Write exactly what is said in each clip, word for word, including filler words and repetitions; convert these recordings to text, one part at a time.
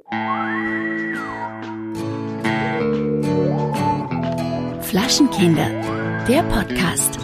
Flaschenkinder, der Podcast.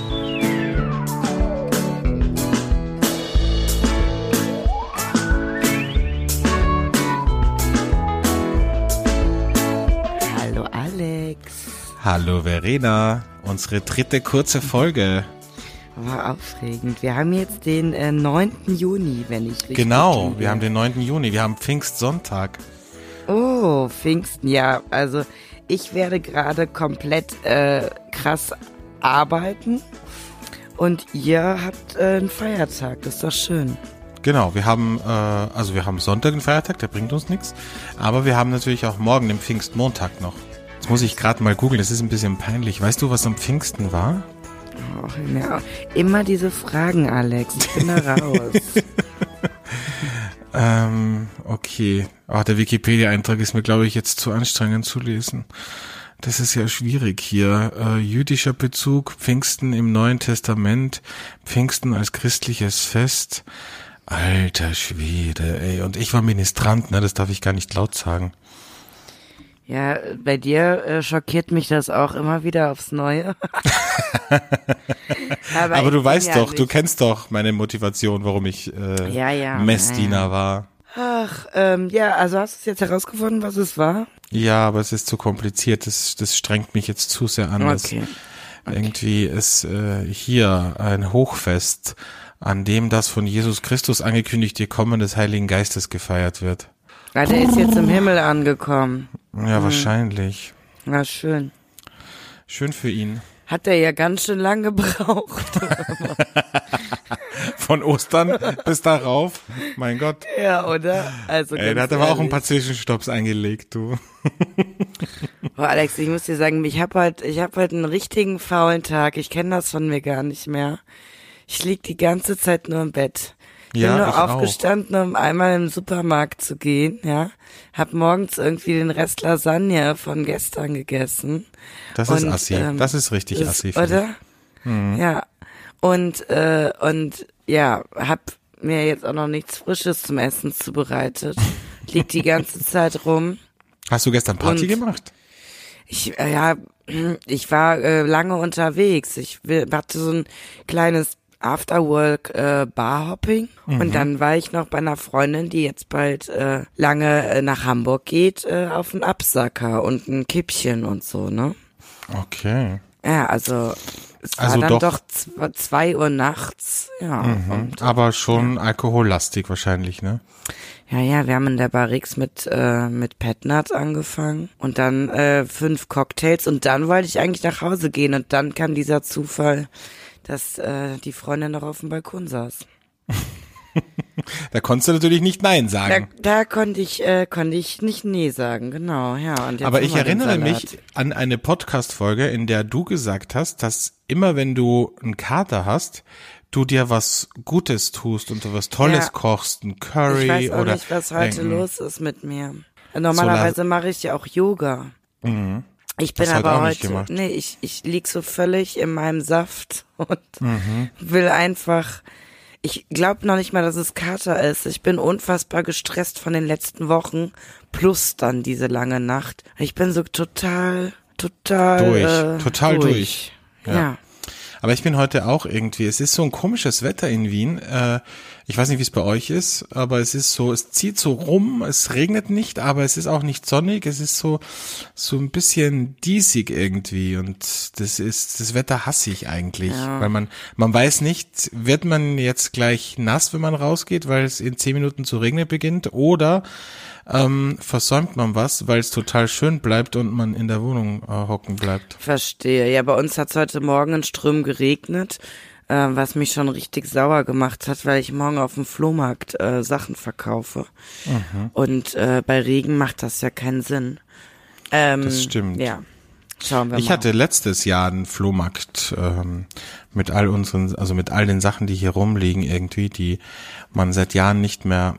Hallo Alex. Hallo Verena, unsere dritte kurze Folge. War aufregend. Wir haben jetzt den äh, neunten Juni, wenn ich richtig Genau, liege. wir haben den neunten Juni, wir haben Pfingstsonntag. Oh, Pfingsten, ja. Also ich werde gerade komplett äh, krass arbeiten und ihr habt äh, einen Feiertag, das ist doch schön. Genau, wir haben, äh, also wir haben Sonntag einen Feiertag, der bringt uns nichts, aber wir haben natürlich auch morgen den Pfingstmontag noch. Jetzt muss ich gerade mal googeln, das ist ein bisschen peinlich. Weißt du, was am Pfingsten war? Oh, ja, immer diese Fragen, Alex, ich bin da raus. ähm, okay. Oh, der Wikipedia-Eintrag ist mir, glaube ich, jetzt zu anstrengend zu lesen. Das ist ja schwierig hier. Äh, jüdischer Bezug, Pfingsten im Neuen Testament, Pfingsten als christliches Fest. Alter Schwede, ey. Und ich war Ministrant, ne, das darf ich gar nicht laut sagen. Ja, bei dir äh, schockiert mich das auch immer wieder aufs Neue. Aber, Aber du weißt ja doch, nicht. du kennst doch meine Motivation, warum ich äh, ja, ja, Messdiener ja, ja. war. Ach, ähm, ja, also hast du es jetzt herausgefunden, was es war? Ja, aber es ist zu kompliziert, das, das strengt mich jetzt zu sehr an. Okay. Okay. Irgendwie ist äh, hier ein Hochfest, an dem das von Jesus Christus angekündigte Kommen des Heiligen Geistes gefeiert wird. Ah, der ist jetzt im Himmel angekommen. Ja, mhm. Wahrscheinlich. Na, schön. Schön für ihn. Hat er ja ganz schön lang gebraucht. Von Ostern bis darauf, mein Gott. Ja, oder? Also Ey, der hat aber auch ein paar Zwischenstopps eingelegt, du. Boah, Alex, ich muss dir sagen, ich hab halt, ich hab halt einen richtigen faulen Tag. Ich kenne das von mir gar nicht mehr. Ich lieg die ganze Zeit nur im Bett. Ich Ja, bin nur ich aufgestanden, um einmal im Supermarkt zu gehen, ja. Hab morgens irgendwie den Rest Lasagne von gestern gegessen. Das ist und, assi. ähm, Das ist richtig das, assi. Oder? Mhm. Ja. Und, äh, und, ja, hab mir jetzt auch noch nichts Frisches zum Essen zubereitet. Lieg die ganze Zeit rum. Hast du gestern Party Und- gemacht? Ich, äh, ja, ich war äh, lange unterwegs. Ich will, hatte so ein kleines Afterwork äh, Barhopping Mhm. und dann war ich noch bei einer Freundin, die jetzt bald äh, lange äh, nach Hamburg geht, äh, auf einen Absacker und ein Kippchen und so, ne? Okay. Ja, also es war Also dann doch- doch z- zwei Uhr nachts, ja. Mhm. Und, Aber schon alkohollastig wahrscheinlich, ne? ja, ja, wir haben in der Barrix mit äh, mit Petnat angefangen und dann äh, fünf Cocktails und dann wollte ich eigentlich nach Hause gehen und dann kam dieser Zufall, dass äh, die Freundin noch auf dem Balkon saß. Da konntest du natürlich nicht Nein Da, sagen. da konnte ich äh, konnte ich nicht nee sagen, genau, ja. Und jetzt Aber haben ich wir den erinnere Salat. mich an eine Podcast-Folge, in der du gesagt hast, dass immer wenn du einen Kater hast, du dir was Gutes tust und du was Tolles Ja. kochst, ein Curry Ich weiß auch oder nicht, was heute irgendein- los ist mit mir. Normalerweise mache ich ja auch Yoga. Mhm. Ich bin Hast du heute aber auch nicht heute, gemacht? nee, ich, ich lieg so völlig in meinem Saft und Mhm. will einfach, ich glaube noch nicht mal, dass es Kater ist. Ich bin unfassbar gestresst von den letzten Wochen, plus dann diese lange Nacht. Ich bin so total, total Durch, äh, total durch. Ja. Ja. ja. Aber ich bin heute auch irgendwie, es ist so ein komisches Wetter in Wien. Äh, ich weiß nicht, wie es bei euch ist, aber es ist so, es zieht so rum, es regnet nicht, aber es ist auch nicht sonnig, es ist so so ein bisschen diesig irgendwie und das ist, das Wetter hasse ich eigentlich, Ja. weil man man weiß nicht, wird man jetzt gleich nass, wenn man rausgeht, weil es in zehn Minuten zu regnen beginnt, oder ähm, versäumt man was, weil es total schön bleibt und man in der Wohnung äh, hocken bleibt. Verstehe. Ja, bei uns hat es heute Morgen in Strömen geregnet, äh, was mich schon richtig sauer gemacht hat, weil ich morgen auf dem Flohmarkt äh, Sachen verkaufe. Mhm. Und äh, bei Regen macht das ja keinen Sinn. Ähm, Das stimmt. Ja, schauen wir Ich mal. hatte letztes Jahr einen Flohmarkt ähm, mit all unseren, also mit all den Sachen, die hier rumliegen irgendwie, die man seit Jahren nicht mehr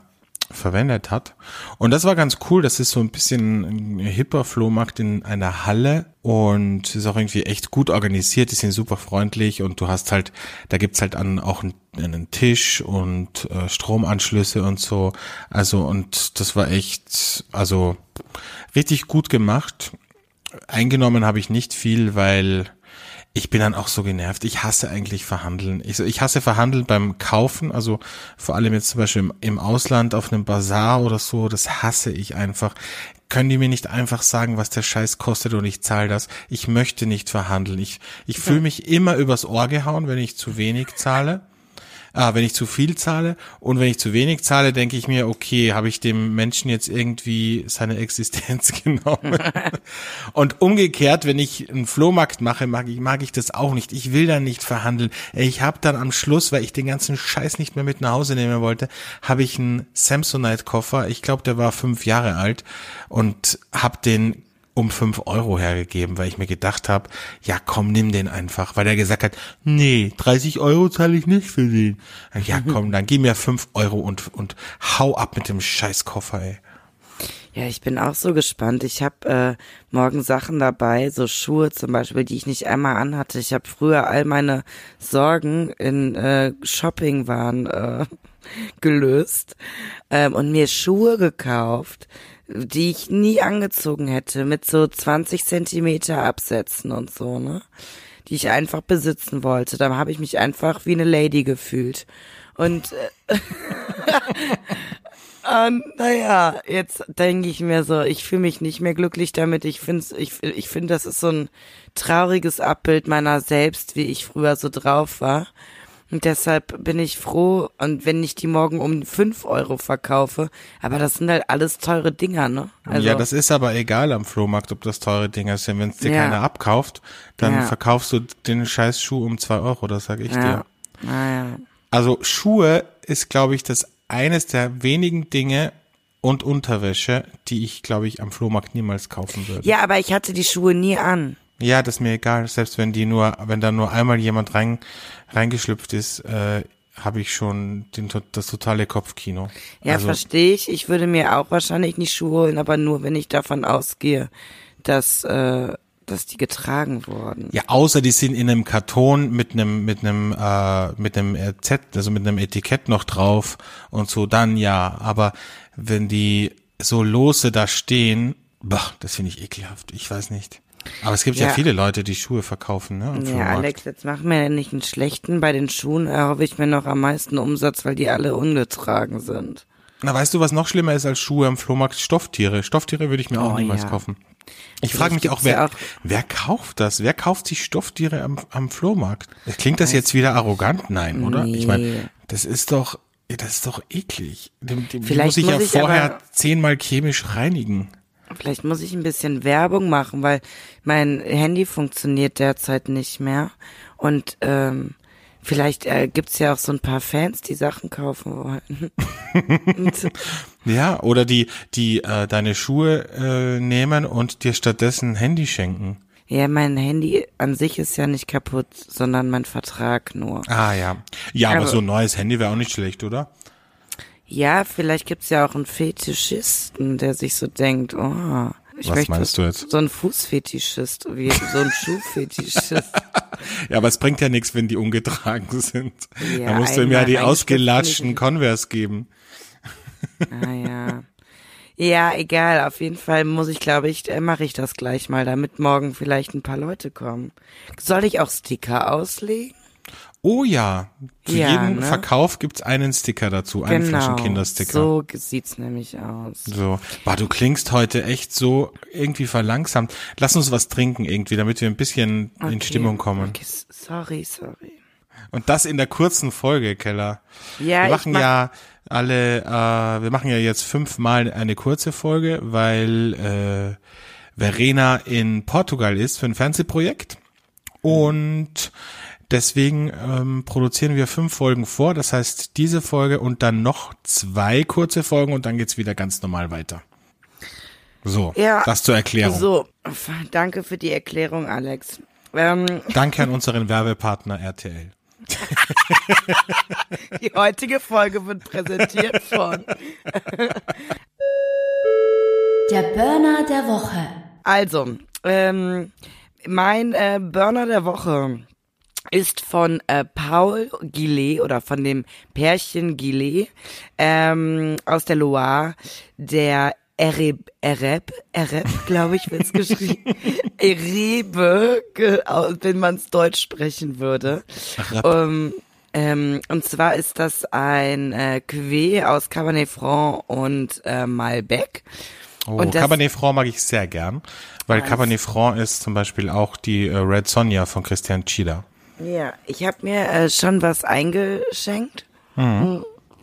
verwendet hat. Und das war ganz cool. Das ist so ein bisschen ein hipper Flohmarkt in einer Halle und ist auch irgendwie echt gut organisiert. Die sind super freundlich und du hast halt, da gibt's halt an, auch einen, einen Tisch und äh, Stromanschlüsse und so. Also und das war echt, also richtig gut gemacht. Eingenommen habe ich nicht viel, weil ich bin dann auch so genervt. Ich hasse eigentlich Verhandeln. Ich, ich hasse Verhandeln beim Kaufen, also vor allem jetzt zum Beispiel im, im Ausland auf einem Bazar oder so, das hasse ich einfach. Können die mir nicht einfach sagen, was der Scheiß kostet und ich zahle das? Ich möchte nicht verhandeln. Ich, ich fühle mich immer übers Ohr gehauen, wenn ich zu wenig zahle. Ah, wenn ich zu viel zahle und wenn ich zu wenig zahle, denke ich mir, okay, habe ich dem Menschen jetzt irgendwie seine Existenz genommen? Und umgekehrt, wenn ich einen Flohmarkt mache, mag ich, mag ich das auch nicht. Ich will dann nicht verhandeln. Ich habe dann am Schluss, weil ich den ganzen Scheiß nicht mehr mit nach Hause nehmen wollte, habe ich einen Samsonite-Koffer. Ich glaube, der war fünf Jahre alt und habe den um fünf Euro hergegeben, weil ich mir gedacht habe, ja komm, nimm den einfach, weil er gesagt hat, nee, dreißig Euro zahle ich nicht für den. Ja komm, dann gib mir fünf Euro und und hau ab mit dem Scheißkoffer, ey. Ja, ich bin auch so gespannt. Ich habe äh, morgen Sachen dabei, so Schuhe zum Beispiel, die ich nicht einmal anhatte. Ich habe früher all meine Sorgen in äh, Shoppingwaren äh, gelöst ähm, und mir Schuhe gekauft, die ich nie angezogen hätte, mit so zwanzig Zentimeter Absätzen und so, ne? Die ich einfach besitzen wollte. Da habe ich mich einfach wie eine Lady gefühlt. Und, äh, und naja, jetzt denke ich mir so, ich fühle mich nicht mehr glücklich damit. Ich finde, ich, ich finde, das ist so ein trauriges Abbild meiner selbst, wie ich früher so drauf war. Und deshalb bin ich froh, und wenn ich die morgen um fünf Euro verkaufe, aber das sind halt alles teure Dinger, ne? Also, ja, das ist aber egal am Flohmarkt, ob das teure Dinger sind. Wenn es dir ja. keiner abkauft, dann ja. verkaufst du den scheiß Schuh um zwei Euro, das sag ich ja. dir. Naja. Also Schuhe ist, glaube ich, das eines der wenigen Dinge und Unterwäsche, die ich, glaube ich, am Flohmarkt niemals kaufen würde. Ja, aber ich hatte die Schuhe nie an. Ja, das ist mir egal. Selbst wenn die nur, wenn da nur einmal jemand rein reingeschlüpft ist, äh, habe ich schon den, das totale Kopfkino. Ja, also, verstehe ich. Ich würde mir auch wahrscheinlich nicht Schuhe holen, aber nur, wenn ich davon ausgehe, dass äh, dass die getragen wurden. Ja, außer die sind in einem Karton mit einem mit einem äh, mit einem Z, also mit einem Etikett noch drauf und so, dann ja. Aber wenn die so lose da stehen, boah, das finde ich ekelhaft. Ich weiß nicht. Aber es gibt ja, ja viele Leute, die Schuhe verkaufen, ne? Ja, Alex, jetzt machen wir ja nicht einen schlechten. Bei den Schuhen erhoffe ich mir noch am meisten Umsatz, weil die alle ungetragen sind. Na, weißt du, was noch schlimmer ist als Schuhe am Flohmarkt? Stofftiere. Stofftiere würde ich mir oh, auch niemals ja. kaufen. Ich frage mich auch wer, ja auch, wer kauft das? Wer kauft sich Stofftiere am, am Flohmarkt? Klingt das jetzt wieder arrogant? Nein, oder? Nee. Ich meine, das ist doch, das ist doch eklig. Die, die, die Vielleicht muss ich muss ja ich vorher aber, zehnmal chemisch reinigen. Vielleicht muss ich ein bisschen Werbung machen, weil mein Handy funktioniert derzeit nicht mehr. Und ähm, vielleicht äh, gibt's ja auch so ein paar Fans, die Sachen kaufen wollen. Ja, oder die die äh, deine Schuhe äh, nehmen und dir stattdessen ein Handy schenken. Ja, mein Handy an sich ist ja nicht kaputt, sondern mein Vertrag nur. Ah ja. Ja, aber, aber so ein neues Handy wäre auch nicht schlecht, oder? Ja, vielleicht gibt's ja auch einen Fetischisten, der sich so denkt, oh, ich Was möchte meinst du jetzt? So ein Fußfetischist, wie so ein Schuhfetischist. Ja, aber es bringt ja nichts, wenn die ungetragen sind. Ja, da musst du ihm ja die ausgelatschten Converse geben. Ah ja. Ja, egal, auf jeden Fall muss ich, glaube ich, äh, mache ich das gleich mal, damit morgen vielleicht ein paar Leute kommen. Soll ich auch Sticker auslegen? Oh ja, zu ja, jedem ne? Verkauf gibt's einen Sticker dazu, einen genau, Flaschenkindersticker. So sieht's nämlich aus. So, boah, du klingst heute echt so irgendwie verlangsamt. Lass uns was trinken irgendwie, damit wir ein bisschen okay. in Stimmung kommen. Okay, sorry, sorry. Und das in der kurzen Folge, Keller. Ja, wir machen mach ja alle, äh, wir machen ja jetzt fünfmal eine kurze Folge, weil äh, Verena in Portugal ist für ein Fernsehprojekt und deswegen ähm, produzieren wir fünf Folgen vor, das heißt diese Folge und dann noch zwei kurze Folgen und dann geht's wieder ganz normal weiter. So, ja, das zur Erklärung. So, danke für die Erklärung, Alex. Ähm, Danke an unseren Werbepartner R T L. Die heutige Folge wird präsentiert von Der Burner der Woche. Also, ähm, mein äh, Burner der Woche ist von äh, Paul Gillet oder von dem Pärchen Gillet ähm, aus der Loire, der Ereb, Ereb, Ereb, glaube ich, wird es geschrieben. Erebe, wenn man es deutsch sprechen würde. Um, ähm, und zwar ist das ein äh, Cuvée aus Cabernet Franc und äh, Malbec. Oh, und das, Cabernet Franc mag ich sehr gern, weil nice. Cabernet Franc ist zum Beispiel auch die äh, Red Sonja von Christian Tschida. Ja, ich habe mir äh, schon was eingeschenkt. Mhm.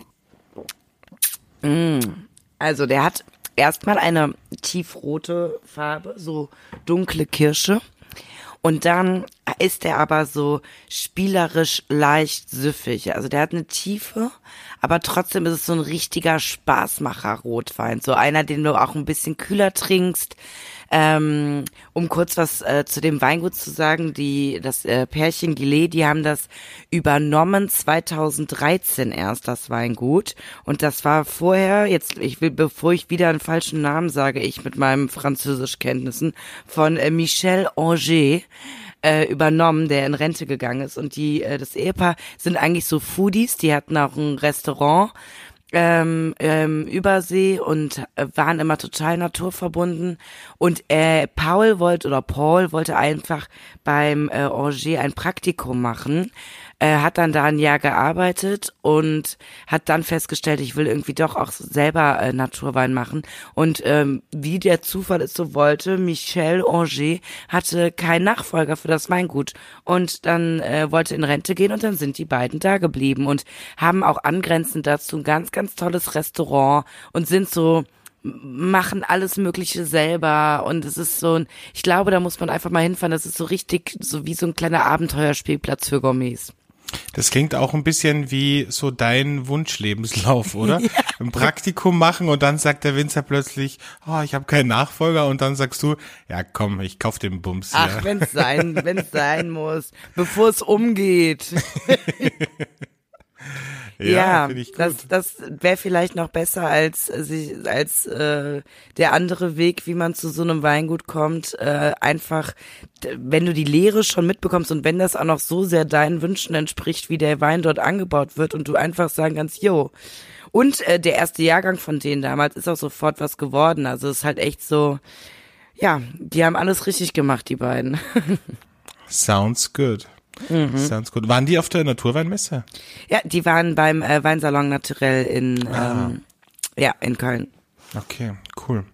Mm. Also der hat erstmal eine tiefrote Farbe, so dunkle Kirsche. Und dann ist er aber so spielerisch leicht süffig. Also der hat eine Tiefe, aber trotzdem ist es so ein richtiger Spaßmacher-Rotwein. So einer, den du auch ein bisschen kühler trinkst. Ähm, um kurz was äh, zu dem Weingut zu sagen, die das äh, Pärchen Gillet, die haben das übernommen zweitausenddreizehn erst, das Weingut. Und das war vorher, jetzt ich will, bevor ich wieder einen falschen Namen sage, ich mit meinen Französischkenntnissen, von äh, Michel Anger äh, übernommen, der in Rente gegangen ist. Und die äh, das Ehepaar sind eigentlich so Foodies, die hatten auch ein Restaurant Ähm, ähm, Übersee und äh, waren immer total naturverbunden und äh, Paul wollte oder Paul wollte einfach beim äh, Anger ein Praktikum machen, äh, hat dann da ein Jahr gearbeitet und hat dann festgestellt, ich will irgendwie doch auch selber äh, Naturwein machen und ähm, wie der Zufall es so wollte, Michel Anger hatte keinen Nachfolger für das Weingut und dann äh, wollte in Rente gehen und dann sind die beiden da geblieben und haben auch angrenzend dazu ein ganz, ganz tolles Restaurant und sind so, machen alles Mögliche selber und es ist so ein, ich glaube, da muss man einfach mal hinfahren, das ist so richtig, so wie so ein kleiner Abenteuerspielplatz für Gourmets. Das klingt auch ein bisschen wie so dein Wunschlebenslauf, oder? Ja. Ein Praktikum machen und dann sagt der Winzer plötzlich, oh, ich habe keinen Nachfolger und dann sagst du, ja komm, ich kauf den Bums hier. Ach, wenn's sein, wenn's sein muss, bevor es umgeht. Ja, ja, finde ich gut. das, das wäre vielleicht noch besser als sich als äh, der andere Weg, wie man zu so einem Weingut kommt. Äh, einfach, wenn du die Lehre schon mitbekommst und wenn das auch noch so sehr deinen Wünschen entspricht, wie der Wein dort angebaut wird und du einfach sagen kannst, yo. Und äh, der erste Jahrgang von denen damals ist auch sofort was geworden. Also es ist halt echt so, ja, die haben alles richtig gemacht, die beiden. Sounds good. Mhm. Sounds good. Waren die auf der Naturweinmesse? Ja, die waren beim äh, Weinsalon Naturell in, ah. ähm, ja, in Köln. Okay, cool.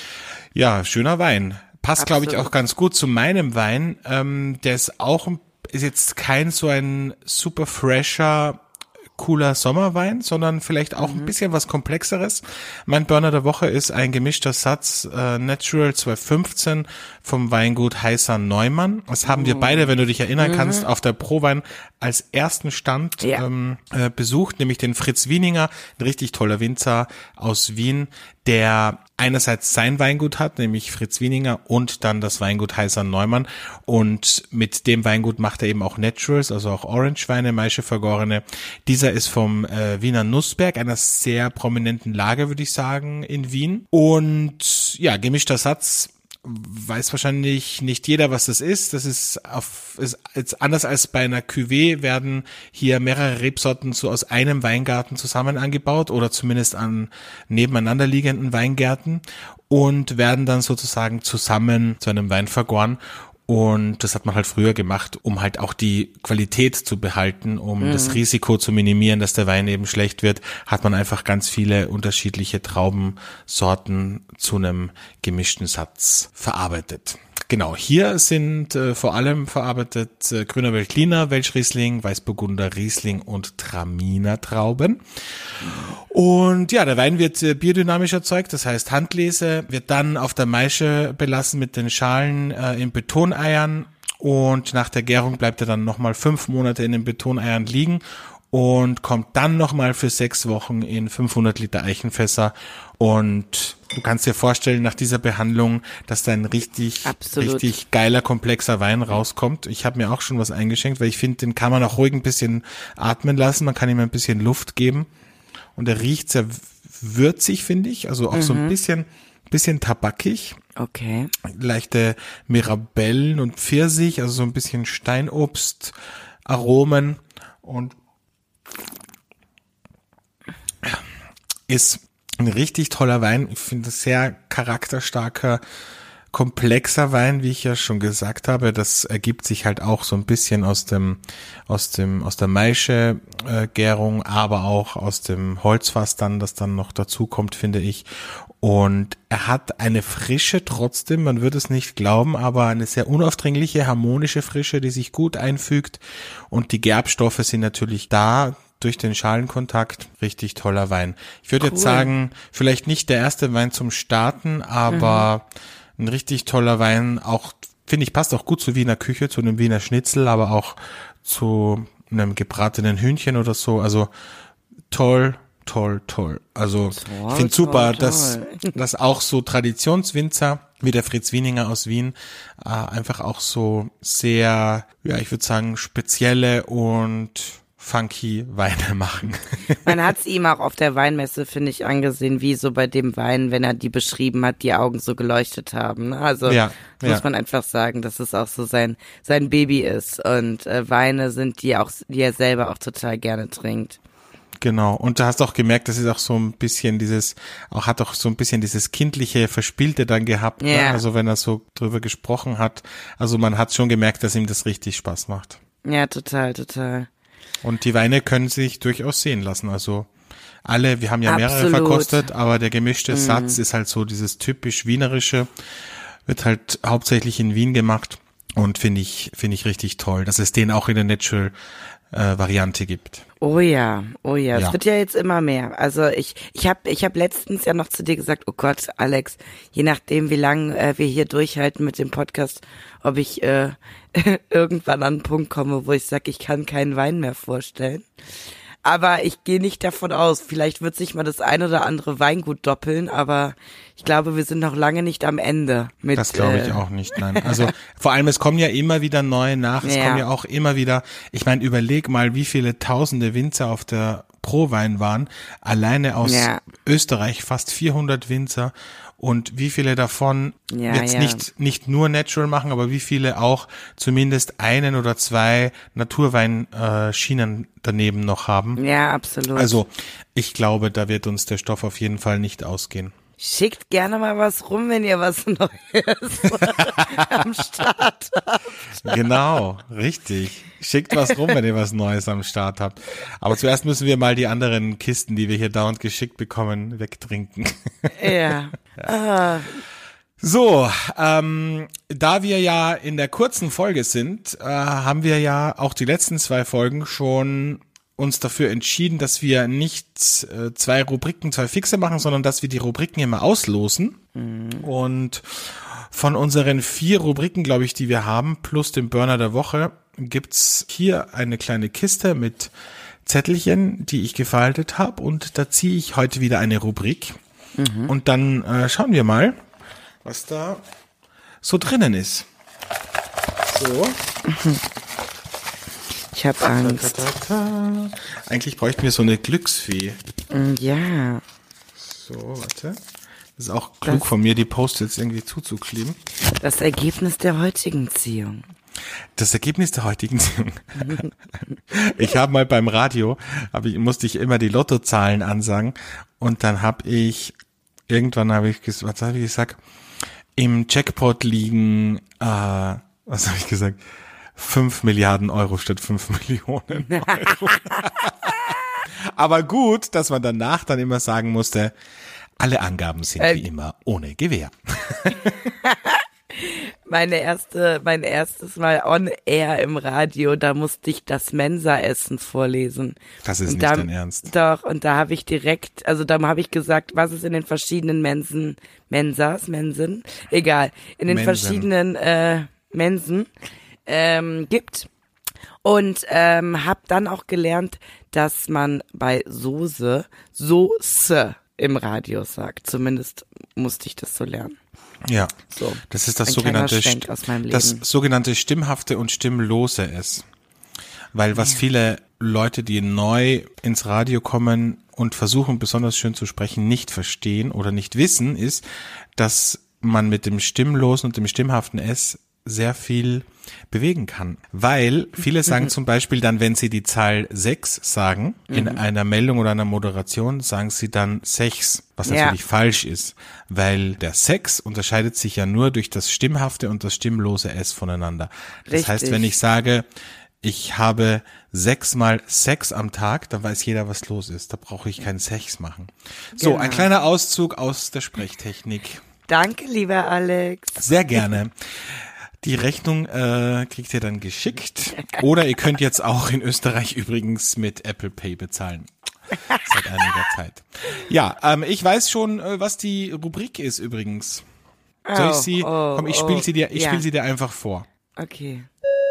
Ja, schöner Wein. Passt, glaube ich, auch ganz gut zu meinem Wein. Ähm, der ist auch, ist jetzt kein so ein super fresher, cooler Sommerwein, sondern vielleicht auch mhm. ein bisschen was Komplexeres. Mein Burner der Woche ist ein gemischter Satz äh, Natural zweitausendfünfzehn vom Weingut Heißer Neumann. Das haben mhm. wir beide, wenn du dich erinnern mhm. kannst, auf der Prowein als ersten Stand ja. ähm, äh, besucht, nämlich den Fritz Wieninger, ein richtig toller Winzer aus Wien, der einerseits sein Weingut hat, nämlich Fritz Wieninger und dann das Weingut Heißer Neumann und mit dem Weingut macht er eben auch Naturals, also auch Orangeweine, Maische vergorene. Dieser ist vom äh, Wiener Nussberg, einer sehr prominenten Lage, würde ich sagen, in Wien und ja, gemischter Satz. Weiß wahrscheinlich nicht jeder, was das ist. Das ist auf ist jetzt anders als bei einer Cuvée werden hier mehrere Rebsorten so aus einem Weingarten zusammen angebaut oder zumindest an nebeneinander liegenden Weingärten und werden dann sozusagen zusammen zu einem Wein vergoren. Und das hat man halt früher gemacht, um halt auch die Qualität zu behalten, um mhm. das Risiko zu minimieren, dass der Wein eben schlecht wird, hat man einfach ganz viele unterschiedliche Traubensorten zu einem gemischten Satz verarbeitet. Genau, hier sind äh, vor allem verarbeitet äh, Grüner Veltliner, Welschriesling, Weißburgunder, Riesling und Traminer Trauben. Und ja, der Wein wird äh, biodynamisch erzeugt, das heißt Handlese, wird dann auf der Maische belassen mit den Schalen äh, in Betoneiern und nach der Gärung bleibt er dann nochmal fünf Monate in den Betoneiern liegen und kommt dann nochmal für sechs Wochen in fünfhundert Liter Eichenfässer. Und du kannst dir vorstellen, nach dieser Behandlung, dass da ein richtig, Absolut. richtig geiler, komplexer Wein rauskommt. Ich habe mir auch schon was eingeschenkt, weil ich finde, den kann man auch ruhig ein bisschen atmen lassen. Man kann ihm ein bisschen Luft geben. Und er riecht sehr würzig, finde ich. Also auch mhm. so ein bisschen, bisschen tabakig. Okay. Leichte Mirabellen und Pfirsich, also so ein bisschen Steinobst, Aromen und ist ein richtig toller Wein. Ich finde es sehr charakterstarker, komplexer Wein, wie ich ja schon gesagt habe. Das ergibt sich halt auch so ein bisschen aus dem, aus dem, aus der Maische äh, Gärung, aber auch aus dem Holzfass dann, das dann noch dazu kommt, finde ich. Und er hat eine Frische trotzdem, man würde es nicht glauben, aber eine sehr unaufdringliche, harmonische Frische, die sich gut einfügt. Und die Gerbstoffe sind natürlich da durch den Schalenkontakt. Richtig toller Wein. Ich würde cool. jetzt sagen, vielleicht nicht der erste Wein zum Starten, aber mhm. ein richtig toller Wein. Auch, finde ich, passt auch gut zur Wiener Küche, zu einem Wiener Schnitzel, aber auch zu einem gebratenen Hühnchen oder so. Also toll. Toll, toll. Also toll, ich finde super, toll, dass, toll. dass auch so Traditionswinzer wie der Fritz Wieninger aus Wien äh, einfach auch so sehr, ja, ich würde sagen, spezielle und funky Weine machen. Man hat es ihm auch auf der Weinmesse, finde ich, angesehen, wie so bei dem Wein, wenn er die beschrieben hat, die Augen so geleuchtet haben. Also ja, muss ja. man einfach sagen, dass es auch so sein sein Baby ist. Und äh, Weine sind die auch, die er selber auch total gerne trinkt. Genau. Und du hast auch gemerkt, das ist auch so ein bisschen dieses, auch hat auch so ein bisschen dieses kindliche, Verspielte dann gehabt. Ja. Ne? Also wenn er so drüber gesprochen hat. Also man hat schon gemerkt, dass ihm das richtig Spaß macht. Ja, total, total. Und die Weine können sich durchaus sehen lassen. Also alle, wir haben ja mehrere Absolut. verkostet, aber der gemischte mhm. Satz ist halt so dieses typisch Wienerische, wird halt hauptsächlich in Wien gemacht und finde ich, finde ich richtig toll, dass es den auch in der Natural äh, Variante gibt. Oh ja, oh ja, es Ja. wird ja jetzt immer mehr. Also ich ich habe ich hab letztens ja noch zu dir gesagt, oh Gott, Alex, je nachdem, wie lange äh, wir hier durchhalten mit dem Podcast, ob ich äh, irgendwann an einen Punkt komme, wo ich sage, ich kann keinen Wein mehr vorstellen. Aber ich gehe nicht davon aus, vielleicht wird sich mal das ein oder andere Weingut doppeln, aber ich glaube, wir sind noch lange nicht am Ende. Mit, Das glaube ich äh, auch nicht, nein. Also vor allem, es kommen ja immer wieder neue nach, es Ja. kommen ja auch immer wieder, ich meine, überleg mal, wie viele tausende Winzer auf der Prowein waren, alleine aus Ja. Österreich fast vierhundert Winzer und wie viele davon Ja, jetzt ja. nicht nicht nur Natural machen, aber wie viele auch zumindest einen oder zwei Naturweinschienen daneben noch haben. Ja, absolut. Also ich glaube, da wird uns der Stoff auf jeden Fall nicht ausgehen. Schickt gerne mal was rum, wenn ihr was Neues am Start habt. Genau, richtig. Schickt was rum, wenn ihr was Neues am Start habt. Aber zuerst müssen wir mal die anderen Kisten, die wir hier dauernd geschickt bekommen, wegtrinken. Ja. Ah, So, ähm, da wir ja in der kurzen Folge sind, äh, haben wir ja auch die letzten zwei Folgen schon uns dafür entschieden, dass wir nicht äh, zwei Rubriken, zwei Fixe machen, sondern dass wir die Rubriken immer auslosen. Mhm. Und von unseren vier Rubriken, glaube ich, die wir haben, plus dem Burner der Woche, gibt's hier eine kleine Kiste mit Zettelchen, die ich gefaltet habe. Und da ziehe ich heute wieder eine Rubrik. Mhm. Und dann äh, schauen wir mal, was da so drinnen ist. So. ich habe Angst. Ta, ta, ta. Eigentlich bräuchten wir so eine Glücksfee. Ja. So, warte. Das ist auch klug das, von mir, die Post-its irgendwie zuzukleben. Das Ergebnis der heutigen Ziehung. Das Ergebnis der heutigen Ziehung. Ich habe mal beim Radio, hab ich, musste ich immer die Lottozahlen ansagen und dann habe ich, irgendwann habe ich, was habe ich gesagt, im Jackpot liegen, äh, was habe ich gesagt, fünf Milliarden Euro statt fünf Millionen Euro. Aber gut, dass man danach dann immer sagen musste, alle Angaben sind äh, wie immer ohne Gewähr. Meine erste, mein erstes Mal on air im Radio, da musste ich das Mensa-Essen vorlesen. Das ist und nicht da, dein Ernst. Doch, und da habe ich direkt, also da habe ich gesagt, was es in den verschiedenen Mensen, Mensas, Mensen, egal, in den Mensen. verschiedenen äh, Mensen ähm, gibt. Und ähm, habe dann auch gelernt, dass man bei Soße Soße im Radio sagt. Zumindest musste ich das so lernen. Ja, so, das ist das ein sogenannte, Schwenk aus meinem Leben. das sogenannte stimmhafte und stimmlose S. Weil was viele Leute, die neu ins Radio kommen und versuchen besonders schön zu sprechen, nicht verstehen oder nicht wissen, ist, dass man mit dem stimmlosen und dem stimmhaften S sehr viel bewegen kann. Weil viele sagen zum Beispiel dann, wenn sie die Zahl sechs sagen, in mhm. einer Meldung oder einer Moderation, sagen sie dann sechs, was ja. natürlich falsch ist. Weil der Sex unterscheidet sich ja nur durch das stimmhafte und das stimmlose S voneinander. Das Richtig. heißt, wenn ich sage, ich habe sechsmal Sex am Tag, dann weiß jeder, was los ist. Da brauche ich keinen Sex machen. So, genau. Ein kleiner Auszug aus der Sprechtechnik. Danke, lieber Alex. Sehr gerne. Die Rechnung äh, kriegt ihr dann geschickt. Oder ihr könnt jetzt auch in Österreich übrigens mit Apple Pay bezahlen. Seit einiger Zeit. Ja, ähm, ich weiß schon, äh, was die Rubrik ist übrigens. Soll ich sie? Oh, oh, komm, ich spiele oh, sie dir, ich ja. spiele sie dir einfach vor. Okay.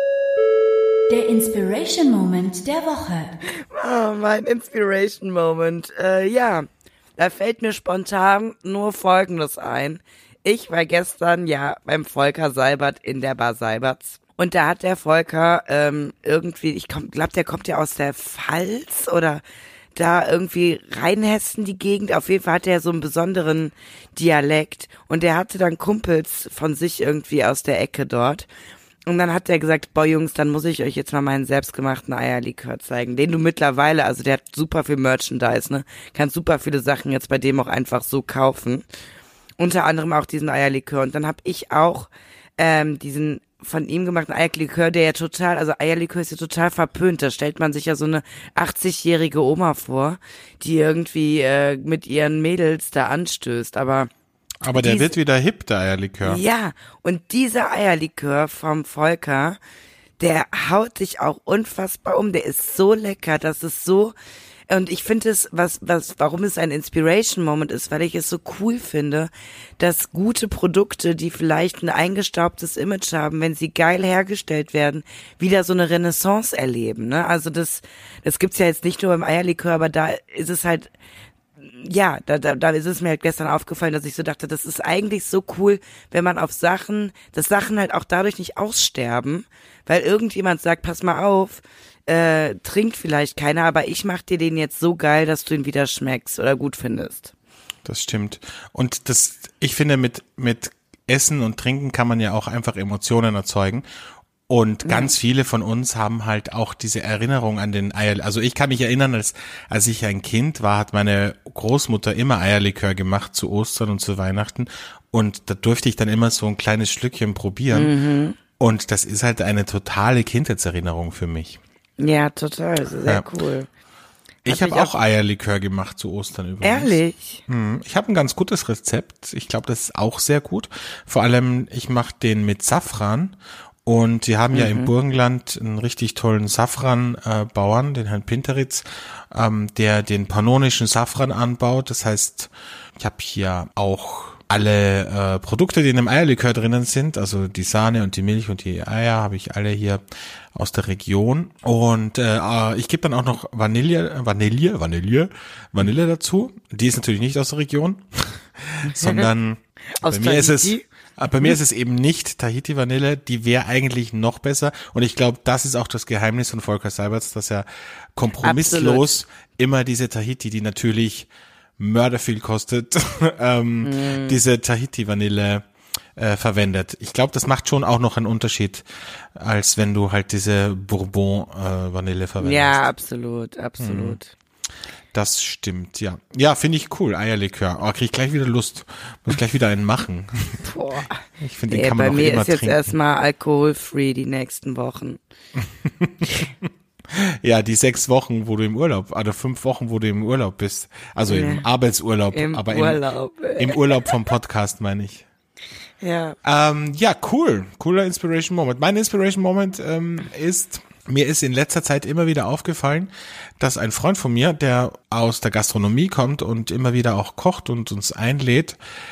Der Inspiration Moment der Woche. Oh, mein Inspiration Moment. Äh, ja, da fällt mir spontan nur Folgendes ein. Ich war gestern ja beim Volker Seibert in der Bar Seiberts. Und da hat der Volker ähm, irgendwie, ich glaube, der kommt ja aus der Pfalz oder da irgendwie Rheinhessen die Gegend. Auf jeden Fall hat er so einen besonderen Dialekt. Und der hatte dann Kumpels von sich irgendwie aus der Ecke dort. Und dann hat er gesagt, boah Jungs, dann muss ich euch jetzt mal meinen selbstgemachten Eierlikör zeigen, den du mittlerweile, also der hat super viel Merchandise, ne, kannst super viele Sachen jetzt bei dem auch einfach so kaufen. Unter anderem auch diesen Eierlikör. Und dann habe ich auch ähm, diesen von ihm gemachten Eierlikör, der ja total, also Eierlikör ist ja total verpönt. Da stellt man sich ja so eine achtzigjährige Oma vor, die irgendwie äh, mit ihren Mädels da anstößt. Aber Aber der dies, wird wieder hip, der Eierlikör. Ja, und dieser Eierlikör vom Volker, der haut dich auch unfassbar um. Der ist so lecker, das ist so... Und ich finde es, was, was, warum es ein Inspiration Moment ist, weil ich es so cool finde, dass gute Produkte, die vielleicht ein eingestaubtes Image haben, wenn sie geil hergestellt werden, wieder so eine Renaissance erleben, ne? Also das, das gibt's ja jetzt nicht nur beim Eierlikör, aber da ist es halt, ja, da, da, da ist es mir halt gestern aufgefallen, dass ich so dachte, das ist eigentlich so cool, wenn man auf Sachen, dass Sachen halt auch dadurch nicht aussterben, weil irgendjemand sagt, pass mal auf, Äh, trinkt vielleicht keiner, aber ich mach dir den jetzt so geil, dass du ihn wieder schmeckst oder gut findest. Das stimmt. Und das, ich finde, mit, mit Essen und Trinken kann man ja auch einfach Emotionen erzeugen. Und ganz ja. viele von uns haben halt auch diese Erinnerung an den Eier. Also ich kann mich erinnern, als, als ich ein Kind war, hat meine Großmutter immer Eierlikör gemacht zu Ostern und zu Weihnachten. Und da durfte ich dann immer so ein kleines Schlückchen probieren. Mhm. Und das ist halt eine totale Kindheitserinnerung für mich. Ja, total, sehr ja. cool. Ich habe auch, auch Eierlikör gemacht zu Ostern übrigens. Ehrlich? Hm. Ich habe ein ganz gutes Rezept. Ich glaube, das ist auch sehr gut. Vor allem, ich mache den mit Safran. Und sie haben mhm. ja im Burgenland einen richtig tollen Safran-Bauern, den Herrn Pinteritz, ähm, der den pannonischen Safran anbaut. Das heißt, ich habe hier auch alle äh, Produkte, die in einem Eierlikör drinnen sind, also die Sahne und die Milch und die Eier, habe ich alle hier aus der Region. Und äh, ich gebe dann auch noch Vanille, Vanille, Vanille, Vanille dazu. Die ist natürlich nicht aus der Region, sondern aus bei mir Tahiti? ist es bei mir ist es eben nicht Tahiti Vanille, die wäre eigentlich noch besser. Und ich glaube, das ist auch das Geheimnis von Volker Seiberts, dass er kompromisslos Absolut. immer diese Tahiti, die natürlich mörderviel kostet, ähm, mm. diese Tahiti-Vanille äh, verwendet. Ich glaube, das macht schon auch noch einen Unterschied, als wenn du halt diese Bourbon-Vanille äh, verwendest. Ja, absolut, absolut. Mm. Das stimmt, ja. Ja, finde ich cool, Eierlikör. Oh, krieg ich gleich wieder Lust. Muss gleich wieder einen machen. Boah. Ich finde, den nee, kann man auch immer trinken. Bei mir ist jetzt erstmal alkoholfree die nächsten Wochen. Ja, die sechs Wochen, wo du im Urlaub, oder fünf Wochen, wo du im Urlaub bist. Also ja. im Arbeitsurlaub, Im aber Urlaub. Im, im Urlaub vom Podcast, meine ich. Ja. Ähm, ja, cool. Cooler Inspiration Moment. Mein Inspiration Moment ähm, ist, mir ist in letzter Zeit immer wieder aufgefallen, dass ein Freund von mir, der aus der Gastronomie kommt und immer wieder auch kocht und uns einlädt,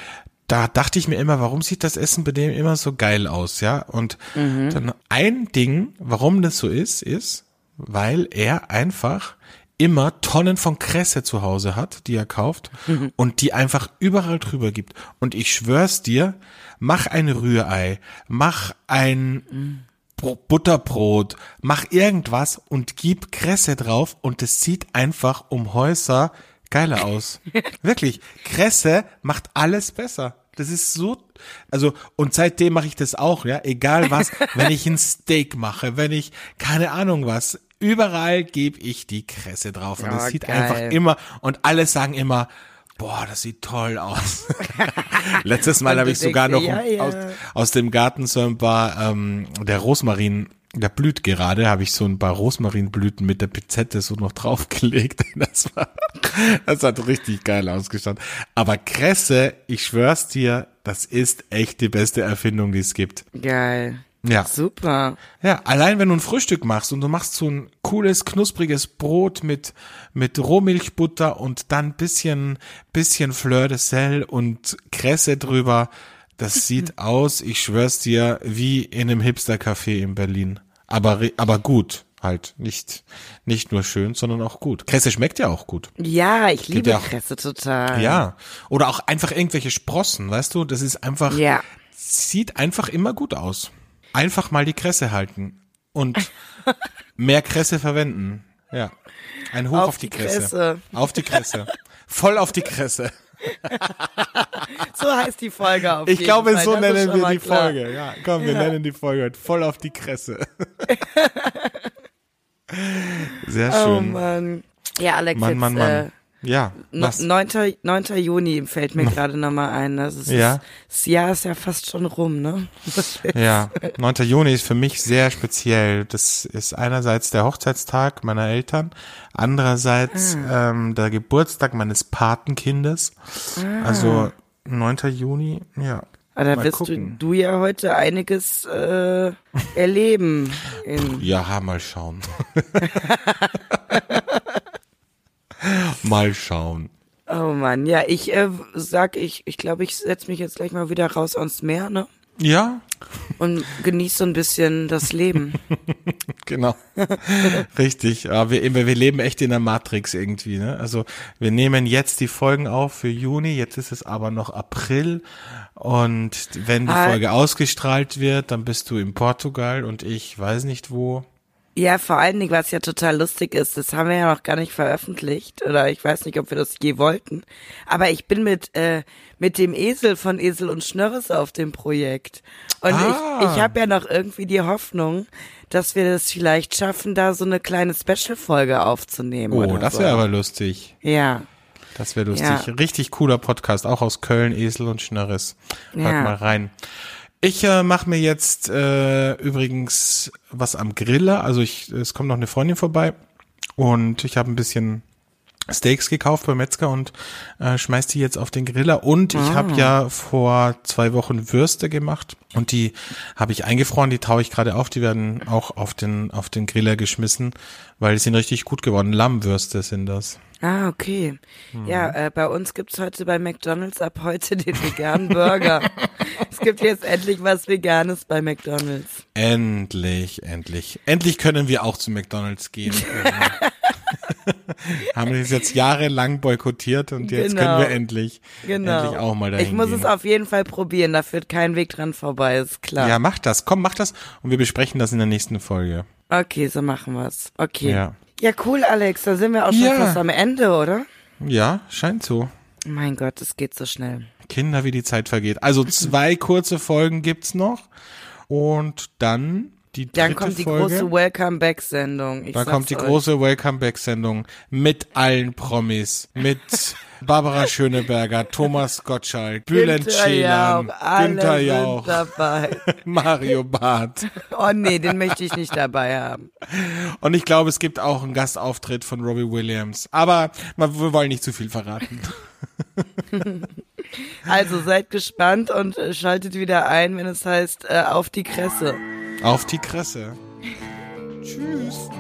da dachte ich mir immer, warum sieht das Essen bei dem immer so geil aus, ja? Und mhm. dann ein Ding, warum das so ist, ist, weil er einfach immer Tonnen von Kresse zu Hause hat, die er kauft mhm. und die einfach überall drüber gibt. Und ich schwör's dir, mach ein Rührei, mach ein mhm. Butterbrot, mach irgendwas und gib Kresse drauf und es sieht einfach um Häuser geiler aus. Wirklich, Kresse macht alles besser. Das ist so, also, und seitdem mache ich das auch, ja, egal was, wenn ich ein Steak mache, wenn ich, keine Ahnung was, überall gebe ich die Kresse drauf und es oh, sieht geil. einfach immer, und alle sagen immer, boah, das sieht toll aus. Letztes Mal habe ich sogar noch ja, ja. Aus, aus dem Garten so ein paar, ähm, der Rosmarin, der blüht gerade, habe ich so ein paar Rosmarinblüten mit der Pizette so noch draufgelegt. Das war, das hat richtig geil ausgeschaut. Aber Kresse, ich schwör's dir, das ist echt die beste Erfindung, die es gibt. Geil. Ja. Super. Ja, allein wenn du ein Frühstück machst und du machst so ein cooles, knuspriges Brot mit, mit Rohmilchbutter und dann bisschen, bisschen Fleur de Sel und Kresse drüber, das sieht aus, ich schwör's dir, wie in einem Hipster-Café in Berlin. Aber, aber gut, halt. Nicht, nicht nur schön, sondern auch gut. Kresse schmeckt ja auch gut. Ja, ich liebe ja auch, Kresse total. Ja. Oder auch einfach irgendwelche Sprossen, weißt du? Das ist einfach, ja. sieht einfach immer gut aus. Einfach mal die Kresse halten und mehr Kresse verwenden. Ja. Ein Hoch auf, auf die, die Kresse. Kresse. Auf die Kresse. Voll auf die Kresse. So heißt die Folge auf Ich jeden glaube, Fall. so das nennen wir die klar. Folge. Ja, komm, wir ja. nennen die Folge voll auf die Kresse. Sehr schön. Oh Mann. Ja, Alex, Mann, jetzt, Mann, Mann. Äh, ja, was? neunter Juni fällt mir gerade nochmal ein. Das, ist, ja? das Jahr ist ja fast schon rum, ne? Ja, neunter Juni ist für mich sehr speziell. Das ist einerseits der Hochzeitstag meiner Eltern, andererseits ah. ähm, der Geburtstag meines Patenkindes. Ah. Also neunter Juni, ja. Aber da wirst du, du ja heute einiges äh, erleben. In ja, mal schauen. Mal schauen. Oh Mann, ja, ich äh, sag, ich ich glaube, ich setz mich jetzt gleich mal wieder raus ans Meer, ne? Ja. Und genieße so ein bisschen das Leben. Genau. Richtig. Ja, wir, wir leben echt in der Matrix irgendwie, ne? Also wir nehmen jetzt die Folgen auf für Juni, jetzt ist es aber noch April und wenn die ah. Folge ausgestrahlt wird, dann bist du in Portugal und ich weiß nicht wo. Ja, vor allen Dingen, was ja total lustig ist, das haben wir ja noch gar nicht veröffentlicht oder ich weiß nicht, ob wir das je wollten, aber ich bin mit äh, mit dem Esel von Esel und Schnörres auf dem Projekt und ah. ich ich habe ja noch irgendwie die Hoffnung, dass wir das vielleicht schaffen, da so eine kleine Special-Folge aufzunehmen. Oh, oder das so. wäre aber lustig. Ja. Das wäre lustig. Ja. Richtig cooler Podcast, auch aus Köln, Esel und Schnörres. Hört ja. mal rein. Ich äh, mache mir jetzt äh, übrigens was am Griller. Also ich, es kommt noch eine Freundin vorbei und ich habe ein bisschen Steaks gekauft beim Metzger und äh, schmeiß die jetzt auf den Griller. Und ich ah. habe ja vor zwei Wochen Würste gemacht und die habe ich eingefroren. Die taue ich gerade auf. Die werden auch auf den auf den Griller geschmissen, weil die sind richtig gut geworden. Lammwürste sind das. Ah, okay. Mhm. Ja, äh, bei uns gibt's heute bei McDonald's ab heute den veganen Burger. Es gibt jetzt endlich was Veganes bei McDonald's. Endlich, endlich. Endlich können wir auch zu McDonald's gehen. Haben wir das jetzt jahrelang boykottiert und jetzt genau. können wir endlich, genau. endlich auch mal dahin Ich muss gehen. es auf jeden Fall probieren, da führt kein Weg dran vorbei, ist klar. Ja, mach das. Komm, mach das und wir besprechen das in der nächsten Folge. Okay, so machen wir's. Okay. Ja. Ja, cool, Alex. Da sind wir auch schon ja. fast am Ende, oder? Ja, scheint so. Mein Gott, es geht so schnell. Kinder, wie die Zeit vergeht. Also zwei kurze Folgen gibt's noch und dann die dritte Dann kommt die Folge. große Welcome-Back-Sendung. Ich Dann kommt die euch. große Welcome-Back-Sendung mit allen Promis, mit Barbara Schöneberger, Thomas Gottschalk, Bülent Ceylan, Günther Jauch, dabei. Mario Barth. Oh nee, den möchte ich nicht dabei haben. Und ich glaube, es gibt auch einen Gastauftritt von Robbie Williams. Aber wir wollen nicht zu viel verraten. Also seid gespannt und schaltet wieder ein, wenn es heißt, äh, auf die Kresse. Auf die Kresse. Tschüss.